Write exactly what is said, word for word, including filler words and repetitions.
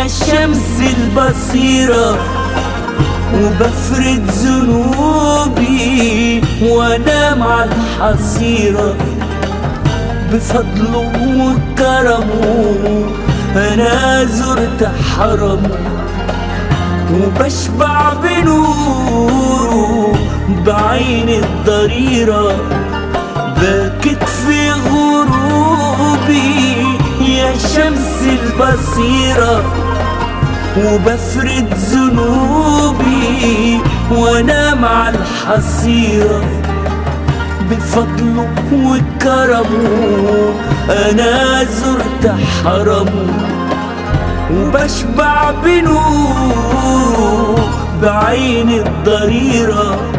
يا شمس البصيرة، وبفرد ذنوبي وانام على الحصيرة. بفضله وكرمه انا زرت حرمه، وبشبع بنوره بعين الضريرة. باكت في غروبي يا شمس البصيرة، وبفرد ذنوبي وانام على الحصيرة. بفضله وكرمه انا زرت حرمه، وبشبع بنوره بعين الضريرة.